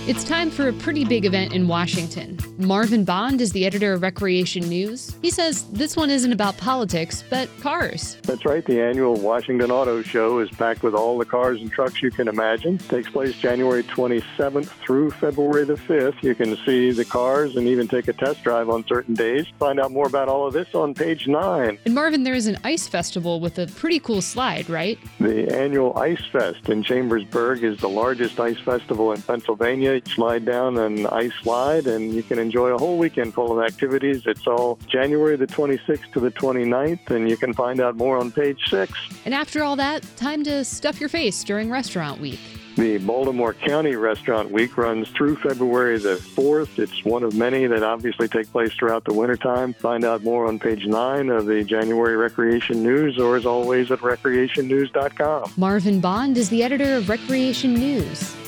It's time for a pretty big event in Washington. Marvin Bond is the editor of Recreation News. He says this one isn't about politics, but cars. That's right. The annual Washington Auto Show is packed with all the cars and trucks you can imagine. It takes place January 27th through February the 5th. You can see the cars and even take a test drive on certain days. Find out more about all of this on page 9. And Marvin, there is an ice festival with a pretty cool slide, right? The annual Ice Fest in Chambersburg is the largest ice festival in Pennsylvania. You slide down an ice slide and you can enjoy a whole weekend full of activities. It's all January the 26th to the 29th, and you can find out more on page 6. And after all that, time to stuff your face during Restaurant Week. The Baltimore County Restaurant Week runs through February the 4th. It's one of many that obviously take place throughout the wintertime. Find out more on page 9 of the January Recreation News, or as always at recreationnews.com. Marvin Bond is the editor of Recreation News.